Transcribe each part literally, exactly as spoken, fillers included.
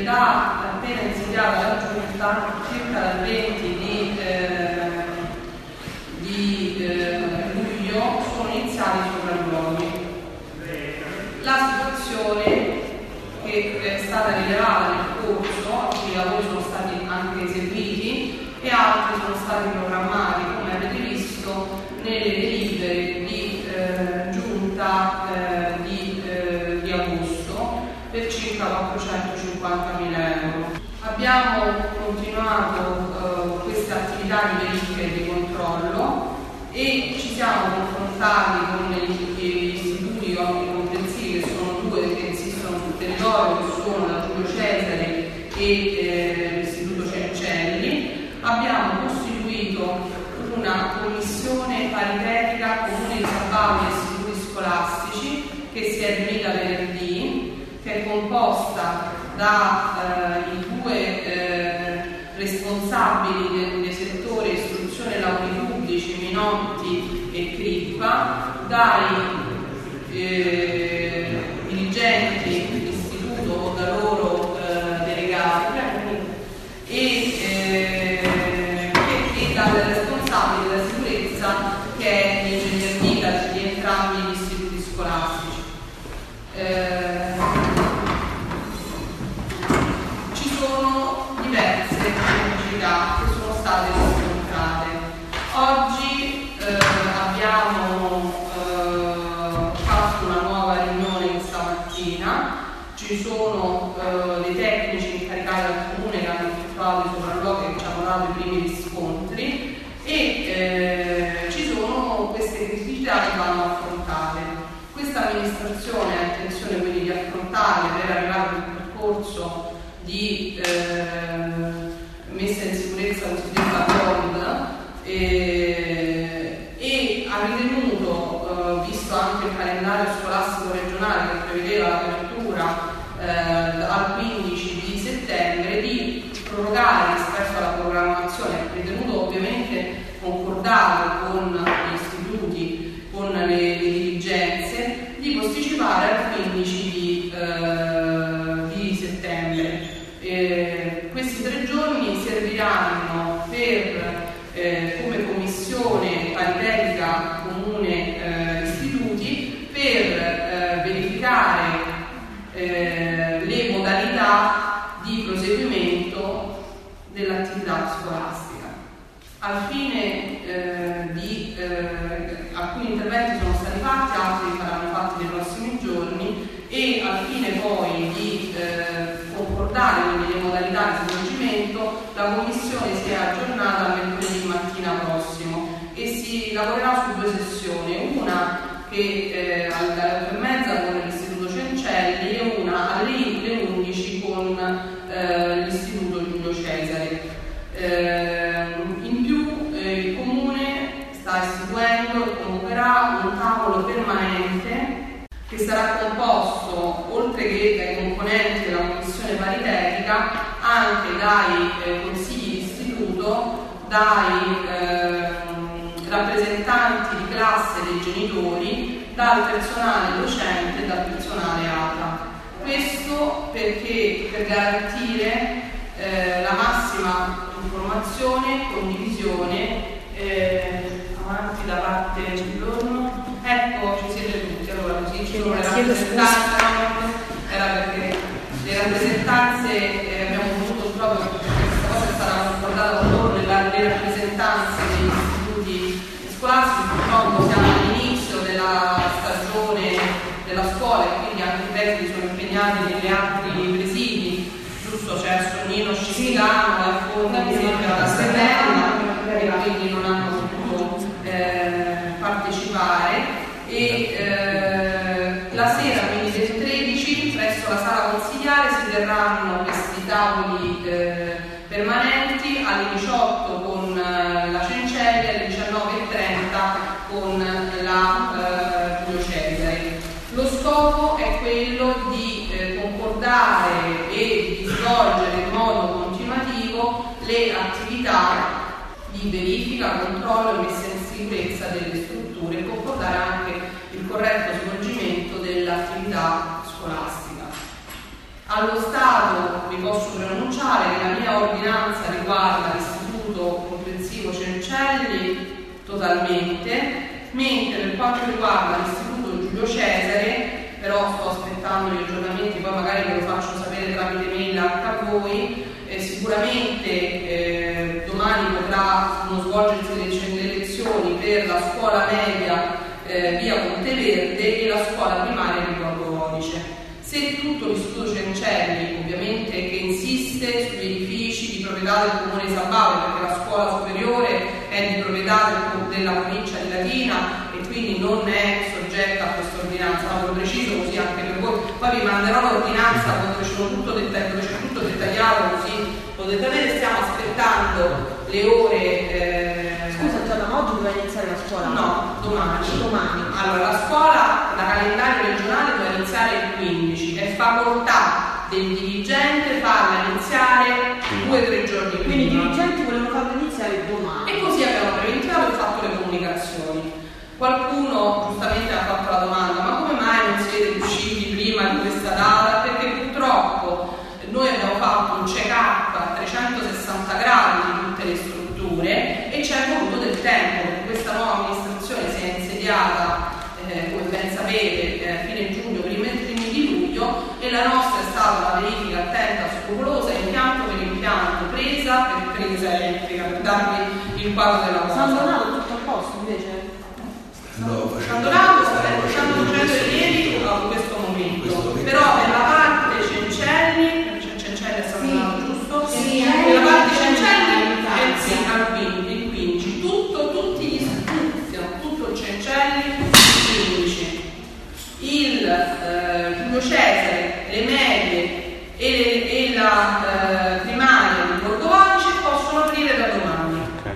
la appena insediata la Giunta, circa dal venti di, eh, di eh, luglio, sono iniziati i sopralluoghi. La situazione che è stata rilevata nel corso, alcuni lavori sono stati anche eseguiti e altri sono stati programmati, come avete visto, nelle delibere di eh, Giunta eh, di, eh, di agosto per circa quattrocentocinquantamila euro. Abbiamo continuato eh, queste attività di verifica e di controllo e ci siamo confrontati con gli, gli istituti omnicomprensivi, che sono due che esistono sul territorio, che sono la Giulio Cesare e eh, l'Istituto Cencelli. Abbiamo costituito una commissione paritetica comune di San Paolo e istituti scolastici che si è riunita venerdì, che è composta da eh, i due eh, responsabili del, del settore istruzione e lavori pubblici, Minotti e Crippa, dai eh, dirigenti dell'istituto o da loro eh, delegati e, eh, e, e dal responsabile della sicurezza, che è l'ingegner Mila di entrambi gli istituti scolastici. Eh, ci sono diverse criticità che sono state riscontrate. Oggi eh, abbiamo eh, fatto una nuova riunione stamattina, ci sono eh, dei tecnici incaricati dal comune che hanno effettuato i sopralluoghi, che ci hanno dato i primi riscontri e eh, ci sono queste criticità che vanno affrontate. Questa amministrazione ha intenzione quindi di affrontare per arrivare a un percorso di eh, messa in sicurezza cosiddetta bond e, e ha ritenuto, eh, visto anche il calendario scolastico regionale che prevedeva l'apertura eh, al quindici di settembre, di prorogare rispetto alla programmazione, ritenuto ovviamente concordato con gli istituti, con le, le dirigenze, di posticipare al quindici di, eh, di settembre. Eh, questi tre giorni serviranno per, eh, come commissione paritetica comune eh, istituti per eh, verificare eh, le modalità di proseguimento dell'attività scolastica. Al fine eh, di eh, alcuni interventi sono stati fatti, altri saranno fatti nei prossimi giorni e al fine poi di eh, concordare quindi le modalità di svolgimento, la Commissione si è aggiornata mercoledì mattina prossimo e si lavorerà su due sessioni, una che eh, alle otto e mezza con l'Istituto Cencelli e una alle undici con eh, l'Istituto Giulio Cesare. Eh, in più eh, il Comune sta istituendo e convocherà un tavolo permanente che sarà composto, oltre che dai componenti della commissione paritetica, anche dai eh, consigli di istituto, dai eh, rappresentanti di classe dei genitori, dal personale docente e dal personale A T A. Questo perché per garantire eh, la massima informazione, condivisione, eh, avanti da parte di loro. Ecco, ci siete tutti, allora così ci sono le rappresentanze, era perché le rappresentanze eh, abbiamo voluto proprio perché questa cosa è stata concordata con loro, le, le rappresentanze degli istituti scolastici. Purtroppo siamo all'inizio della stagione della scuola e quindi anche i presidi sono impegnati negli altri presidi, giusto? C'è Sonnino Scicano, la Fonda mi sembra la Seterna e quindi non hanno potuto eh, partecipare e eh, la sera quindi del tredici presso la sala consigliare si terranno questi tavoli eh, permanenti alle diciotto con eh, la Cencelli, alle diciannove e trenta con la eh, Giulio Cesare. Lo scopo è quello di eh, concordare e di svolgere in modo continuativo le attività di verifica, controllo e messa in sicurezza delle strutture e concordare anche il corretto svolgimento dell'attività scolastica. Allo Stato, vi posso preannunciare che la mia ordinanza riguarda l'istituto comprensivo Cencelli totalmente, mentre per quanto riguarda l'istituto Giulio Cesare, però sto aspettando gli aggiornamenti, poi magari ve lo faccio sapere tramite mail anche a voi. Eh, sicuramente eh, domani potranno svolgersi le, le lezioni per la scuola media eh, via Monteverde e la scuola primaria di Borgo Vodice. Se tutto l'istituto Cencelli, ovviamente che insiste sugli edifici di proprietà del comune di San Paolo, perché la scuola superiore è di proprietà del, della provincia di Latina e quindi non è soggetta a questa ordinanza, ma lo preciso così anche per voi. Poi vi manderò l'ordinanza dove c'è tutto, detta- dove c'è tutto dettagliato, così potete vedere. Stiamo aspettando le ore. Eh... Scusa Giada, ma oggi doveva iniziare la scuola? No, domani. domani. Allora, la scuola, la calendario regionale doveva iniziare il quindici, è facoltà del dirigente farla iniziare due o tre giorni prima. Quindi i dirigenti volevano farla iniziare domani. E così abbiamo preventivato e fatto le comunicazioni. Qualcuno giustamente ha fatto la domanda: ma come mai non siete riusciti prima di questa data? Perché purtroppo noi abbiamo fatto un check-up a trecentosessanta gradi di tutte le strutture e c'è voluto del tempo, perché questa nuova amministrazione si è insediata, eh, come ben sapete, eh, fine giugno, primi, primi di luglio, e la nostra è stata una verifica attenta, scrupolosa, impianto per impianto, presa per presa elettrica, per darvi il quadro della cosa. San Donato tutto a posto invece? San Donato sta facendo ieri a questo momento, però per la parte Cencelli, Cencelli è San Donato, giusto? Sì, per la parte Cencelli è sì, al quindici, tutto, tutti gli istituti, tutto il Cencelli il quindici, il eh, Giulio Cesare, le medie e, e la eh, primaria di Borgo Vodice possono aprire da domani.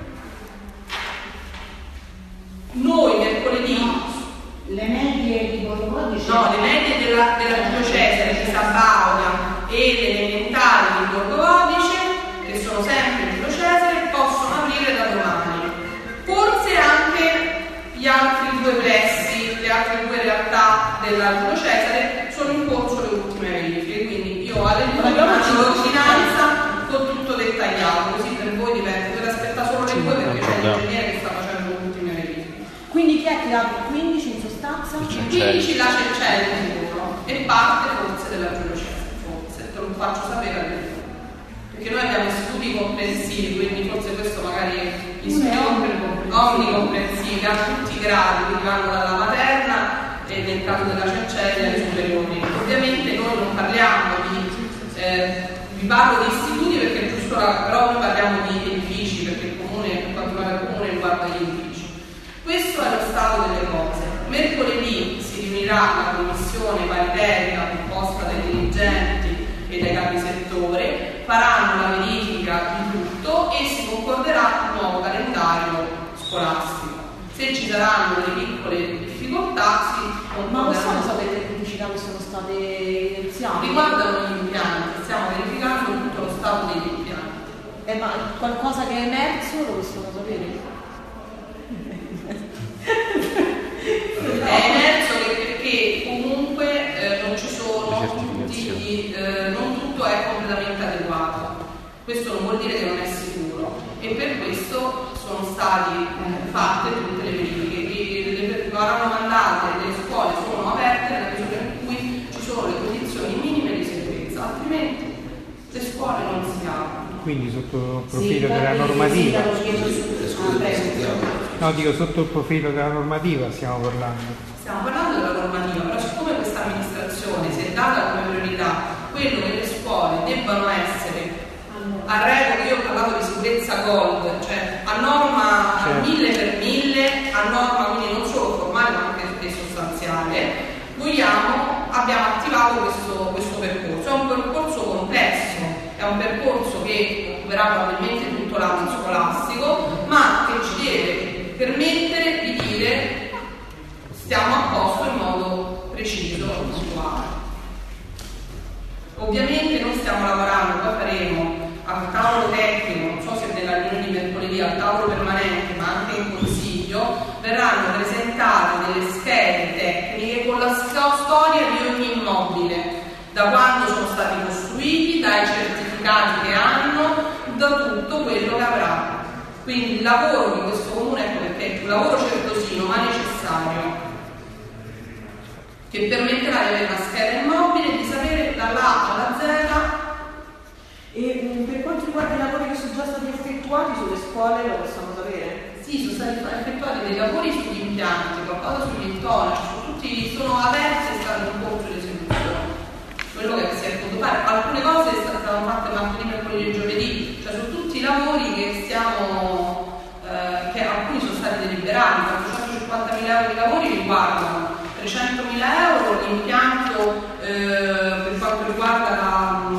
Noi mercoledì le medie di Borgo Vodice, no, le medie della, della Giulio Cesare di Sabaudia e le elementari di Borgo Vodice, che sono sempre Giulio Cesare, possono aprire da domani. Forse anche gli altri due pressi, le altre due realtà della Giulio Cesare sono in corso le ultime verifiche, quindi io alle due faccio l'ordinanza con tutto dettagliato, così per voi diventa, dovete aspettare solo le due perché c'è l'ingegnere che sta facendo le ultime verifiche. Quindi chi è che apre il quindici in sostanza? Il quindici la Cencelli sicuro e parte forse della Giulio Cesare, forse, te lo faccio sapere all'inizio. Perché noi abbiamo istituti comprensivi, quindi forse questo magari gli istituti omnicomprensivi a tutti i gradi, quindi vanno dalla materna e nel caso della Cencelli alle superiori. Ovviamente noi non parliamo di, eh, vi parlo di istituti perché è giusto, però noi parliamo di edifici, perché il comune, per quanto riguarda il comune, riguarda gli edifici. Questo è lo stato delle cose. Mercoledì si riunirà la commissione paritetica composta dai dirigenti e dai capi settore, faranno la verifica di tutto e si concorderà un nuovo calendario scolastico. Se ci saranno delle piccole difficoltà si Ma non sono state le criticità che sono state evidenziate? riguardano gli impianti, stiamo verificando tutto lo stato degli impianti. Eh, ma qualcosa che è emerso lo possiamo sapere? È emerso che perché comunque eh, non ci sono tutti, eh, non tutto è completamente adeguato. Questo non vuol dire che non è sicuro e per questo sono stati eh, fatte tutte le verifiche. Verranno mandate, le scuole sono aperte nella misura in cui ci sono le condizioni minime di sicurezza, altrimenti le scuole non si aprono. Quindi sotto il profilo sì, della normativa, ah, no dico sotto il profilo della normativa stiamo parlando. Stiamo parlando della normativa, però siccome questa amministrazione si è data come priorità quello che le scuole debbano essere a regola, io ho parlato di sicurezza gold, cioè a norma certo. mille per mille, a norma quindi non solo formale ma anche sostanziale, vogliamo, abbiamo attivato questo, questo percorso. È un percorso complesso, è un percorso che occuperà probabilmente tutto l'anno scolastico, ma che ci deve permettere di dire stiamo a posto in modo preciso e puntuale. Ovviamente noi stiamo lavorando, poi faremo al tavolo tecnico, non so se nella riunione di mercoledì, al tavolo permanente, ma anche in consiglio, verranno presentate delle schede tecniche con la storia di ogni immobile, da quando sono stati costruiti, dai certificati Quindi il lavoro di questo comune, ecco perché è un lavoro certosino ma necessario, che permetterà di avere una scheda immobile e di sapere dalla A alla Z. E um, per quanto riguarda i lavori che sono già stati effettuati sulle scuole, lo possiamo sapere? Sì, sono stati effettuati dei lavori sugli impianti, qualcosa sugli intonici, tutti sono aperti e stanno in corso di esecuzione. Quello che si è potuto fare, alcune cose stavano fatte martedì, mercoledì e giovedì, cioè sono tutti lavori che stiamo, eh, che alcuni sono stati deliberati, quattrocentocinquantamila euro di lavori riguardano trecentomila euro l'impianto eh, per quanto riguarda la,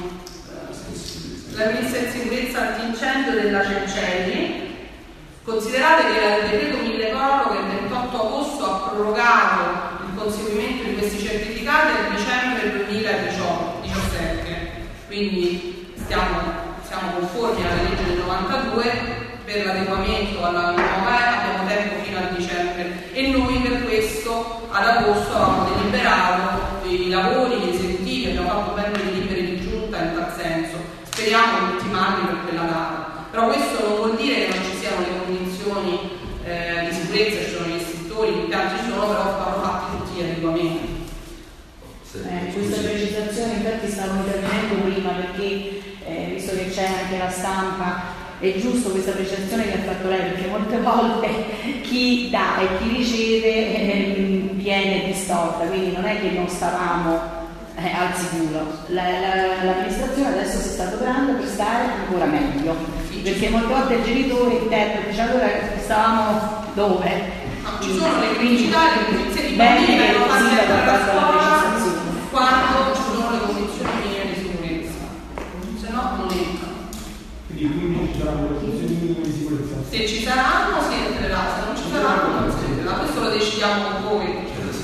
la messa in sicurezza antincendio della Cencelli. Considerate che il decreto mille proroghe il ventotto agosto ha prorogato il conseguimento di questi certificati al dicembre duemiladiciassette, quindi stiamo, siamo conformi alla legge del novantadue. Per l'adeguamento alla nuova E abbiamo tempo fino a dicembre e noi per questo ad agosto avevamo deliberato i lavori esecutivi, abbiamo fatto ben delle delibere di giunta in tal senso, speriamo di ultimarli per quella data. Però questo non vuol dire che non ci siano le condizioni eh, di sicurezza, ci sono gli istruttori, gli impianti ci sono, però vanno fatti tutti gli adeguamenti. Eh, questa precisazione infatti stavo intervenendo prima perché eh, visto che c'è anche la stampa, è giusto questa precisazione che ha fatto lei, perché molte volte chi dà e chi riceve eh, viene distorta, quindi non è che non stavamo eh, al sicuro. La, la, l'amministrazione adesso si sta adoperando per stare ancora meglio, perché molte volte il genitore interpreta, dice allora stavamo dove? No, ci sono le criticità, le condizioni di bambini che hanno fatto la scuola quando ci sono le condizioni minime di sicurezza, se no non entrano. Quindi ci saranno le condizioni minime di sicurezza? Se ci saranno si entrerà, se non ci saranno non si entrerà, questo lo decidiamo voi.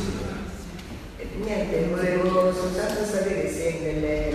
Niente, volevo soltanto sapere se nelle,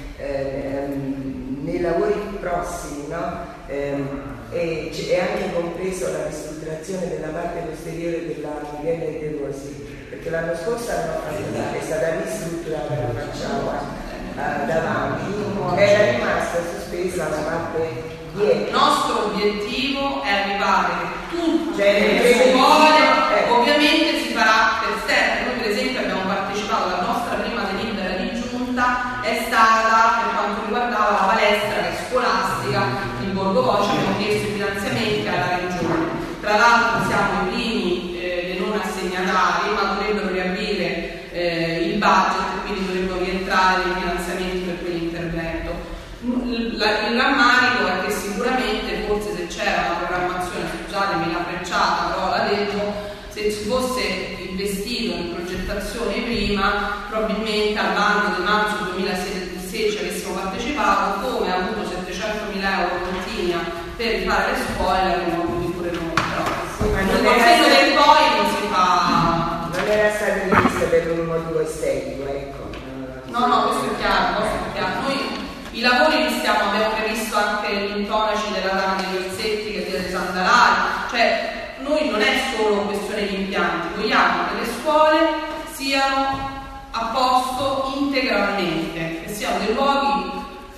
eh, nei lavori prossimi, no? eh, è, è anche compreso la ristrutturazione della parte posteriore della Miguel De Rosi, perché l'anno scorso hanno fatto, è stata ristrutturata la facciata eh, davanti, era rimasta sospesa la parte dietro. Il nostro obiettivo è arrivare tutte Cioè, le scuole, eh. ovviamente si farà per sempre. Noi per esempio abbiamo partecipato, la nostra prima delibera di giunta è stata per quanto riguardava la palestra che è scolastica in Borgo Voce, abbiamo chiesto i finanziamenti alla regione. Tra l'altro siamo i primi eh, dei non assegnatari, ma dovrebbero riaprire eh, il budget, quindi dovrebbero rientrare i finanziamenti per quell'intervento. Il rammarico è che sicuramente, forse se c'era una programmazione, scusatemi la frecciata, però la detto, se si fosse investito in progettazione prima, probabilmente all'anno di marzo duemilasedici avessimo partecipato, come ha avuto settecentomila euro continua per rifare le scuole, l'avremmo avuto pure noi, però Ma il non consiglio era- del poi non si fa. Non era stato rivisto per un motivo estetico, ecco. No, no, questo è chiaro, questo è chiaro. Noi i lavori li stiamo, abbiamo previsto anche gli intonaci della Dama degli Orsetti che deve sandalare, cioè noi non è solo questione di impianti, vogliamo che le scuole siano a posto integralmente, che siano dei luoghi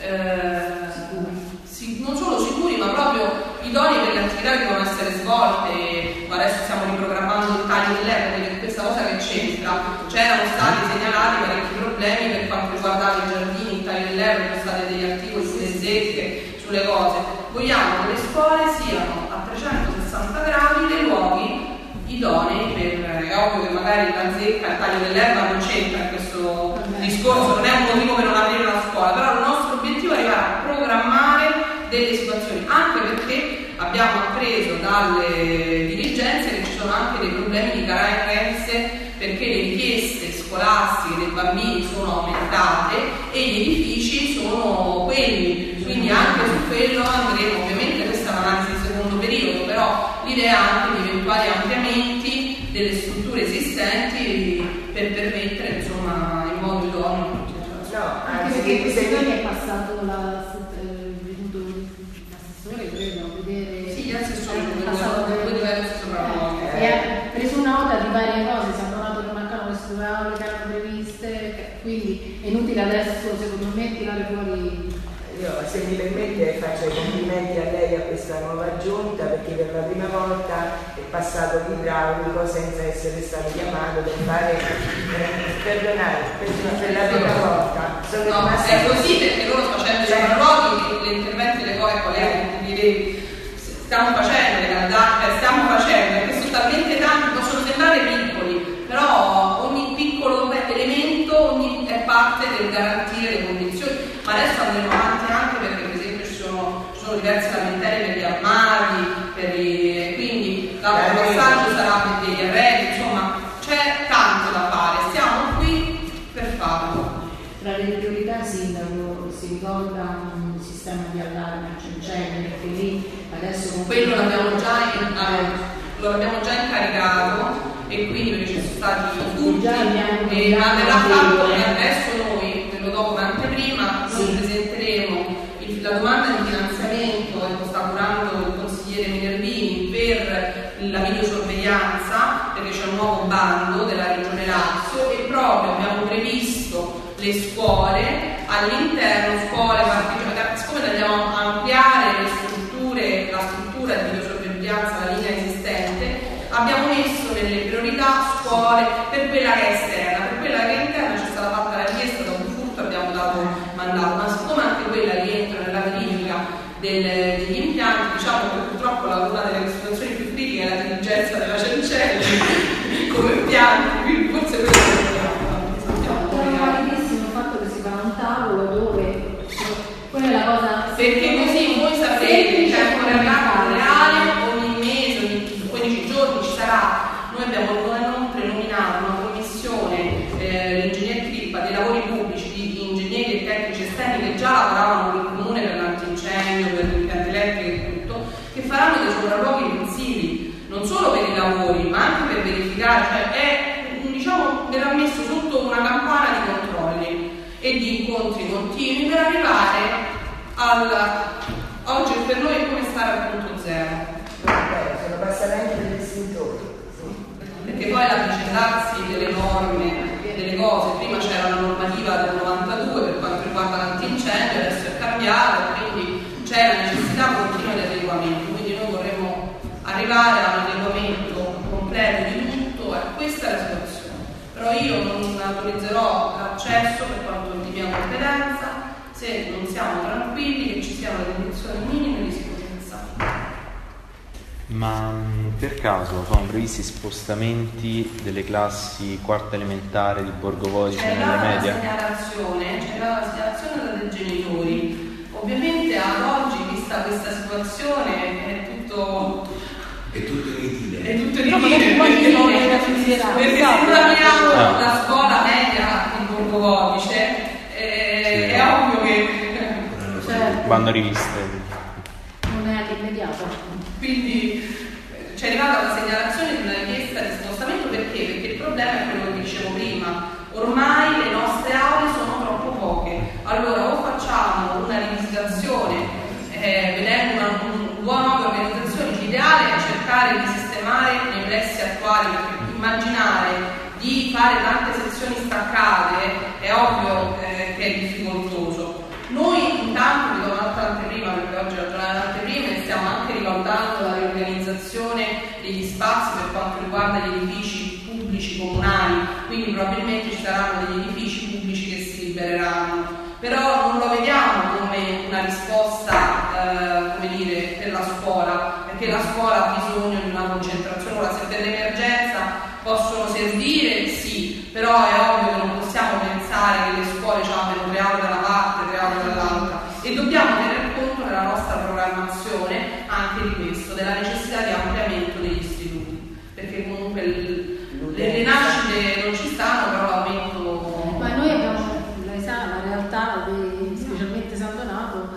eh, si, non solo sicuri ma proprio idonei per le attività che devono essere svolte. Adesso stiamo riprogrammando il taglio dell'erba, perché questa cosa che c'entra, c'erano stati segnalati parecchi problemi per quanto riguardava i giardini, il taglio dell'erba, ci sono stati degli articoli sulle zecche, sulle cose. Vogliamo che le scuole siano a trecentosessanta gradi dei luoghi idonei per, è ovvio che magari la zecca, il taglio dell'erba non c'entra in questo discorso, non è un motivo per non aprire una scuola, però il nostro obiettivo è arrivare a programmare delle situazioni, anche perché abbiamo appreso dalle dirigenze che ci sono anche dei problemi di carenze, perché le richieste scolastiche dei bambini sono aumentate e gli edifici sono quelli, quindi anche su quello andremo. Ovviamente questa è un'analisi di secondo periodo, però l'idea è anche di eventuali ampliamenti delle strutture esistenti per permettere, insomma, in modo idoneo. No, Anche anzi, perché che questi se giorni è passato la, eh, venuto l'assessore, credo, a vedere. Sì, gli assessori è passato due per- diversi sopralluoghi. E ha preso nota di varie cose, si è notato che mancano queste aule che erano previste, quindi è inutile adesso secondo me tirare fuori Io, se mi permette, faccio i complimenti a lei, a questa nuova giunta, perché per la prima volta è passato l'idraulico senza essere stato chiamato per fare, eh, perdonare, per, per la prima volta. Sono no, rimasta... è così perché loro facendo i sopralluoghi, le interventi le cose, ecco, direi, stiamo facendo le candate, stiamo facendo, perché sono talmente tanti, possono sembrare piccoli, però ogni piccolo elemento ogni, è parte del garantire le condizioni, ma adesso andremo avanti anche perché per esempio ci sono, ci sono diverse lamentele per gli armadi, per i, quindi l'altro passaggio sarà per degli arredi, insomma c'è tanto da fare, stiamo qui per farlo. Tra le priorità, Sindaco, si ricorda un sistema di allarme a Cencelle, perché lì adesso con quello l'abbiamo già, in, eh, lo abbiamo già incaricato e quindi perché ci sono stati tutti e ma verrà fatto e adesso noi, ve lo do come anteprima, noi sì. presenteremo il, la domanda di finanziamento che sta curando il consigliere Minervini per la videosorveglianza, perché c'è un nuovo bando della Regione Lazio e proprio abbiamo previsto le scuole all'interno, scuole particolari, siccome andiamo a ampliare le strutture, la struttura di videosorveglianza, la linea esistente, abbiamo messo nelle priorità scuole per quella che è esterna, per quella che è interna c'è stata fatta la richiesta da un furto, abbiamo dato mandato, ma siccome anche quella rientra nella verifica del, degli impianti, diciamo che purtroppo la una delle situazioni più critiche è la dirigenza della Cencelle come impianti, quindi forse questo è il fatto che si fa un tavolo dove quella è la cosa, perché così voi sapete in tempo reale ogni mese, ogni quindici giorni ci sarà, noi abbiamo inoltre nominato una commissione, eh, l'ingegner Crippa, dei lavori pubblici, di ingegneri e tecnici esterni che già lavoravano con il comune per l'antincendio, per l'impianto elettrico e tutto, che faranno dei sopralluoghi mensili, non solo per i lavori ma anche per verificare, cioè è, diciamo, verrà messo sotto una campana di controlli e di incontri continui per arrivare al oggi per noi è come stare al punto zero. Sono passati anche degli estintori, sì. Perché poi l'avvicendarsi delle norme, delle cose, prima c'era la normativa del novantadue per quanto riguarda l'antincendio, adesso è cambiata, quindi c'è la necessità continua di adeguamento, quindi noi vorremmo arrivare a un adeguamento completo di tutto e questa è la situazione. Però io non autorizzerò l'accesso per quanto di mia competenza se non siamo tranquilli che ci siano le condizioni minime di sicurezza. Ma per caso sono previsti spostamenti delle classi quarta elementare di Borgo Vodice nelle medie? C'è la segnalazione, c'è la segnalazione dai genitori. Ovviamente ad oggi, vista questa situazione, è tutto... È tutto inutile. È tutto inutile no, perché, perché, perché se parliamo ah. la scuola media di Borgo Vodice eh, sì. è ovvio che cioè, vanno riviste. Non è immediato. Quindi c'è arrivata la segnalazione di una richiesta di spostamento perché? Perché il problema è quello che dicevo prima. Ormai le nostre aule sono troppo poche. Allora o facciamo una rivisitazione eh, vedendo una, una buona organizzazione, l'ideale è cercare di sistemare nei plessi attuali, perché immaginare di fare tante sezioni staccate è ovvio eh, che è difficoltoso. Noi intanto, vi do un'altra anteprima perché oggi è la giornata dell'anteprima e stiamo anche rivalutando la riorganizzazione degli spazi per quanto riguarda gli edifici pubblici comunali, quindi probabilmente ci saranno degli edifici pubblici che si libereranno. Però non lo vediamo come una risposta eh, come dire, per la scuola, perché la scuola ha bisogno di una concentrazione. Ora, se per l'emergenza possono servire, sì, però è ovvio che non possiamo pensare che le scuole abbiano tre aule da una parte, tre aule dall'altra, e dobbiamo tener conto nella nostra programmazione anche di questo, della necessità di ampliamento degli istituti, perché comunque il, le, le nascite non ci stanno, però l'aumento... Ma noi abbiamo la realtà, di, specialmente San Donato,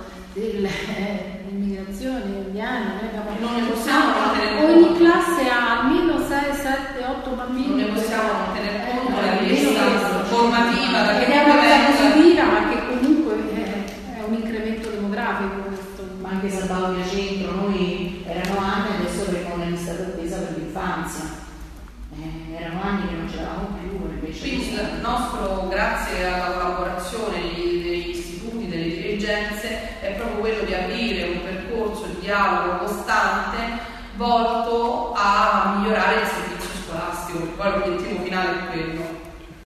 dell'immigrazione indiana, noi abbiamo non ne possiamo non tener conto. Ogni classe ha almeno sei, sette, otto bambini. Non ne possiamo non tener conto la richiesta formativa da che è una cosa positiva, ma che comunque è, è un incremento demografico questo. Ma anche San Paolo di Centro, noi erano anni, adesso avremo una lista d'attesa per l'infanzia. Eh, erano anni che non c'eravamo più, invece quindi il nostro, grazie alla collaborazione degli, degli istituti, delle dirigenze, di aprire un percorso di dialogo costante volto a migliorare il servizio scolastico, poi l'obiettivo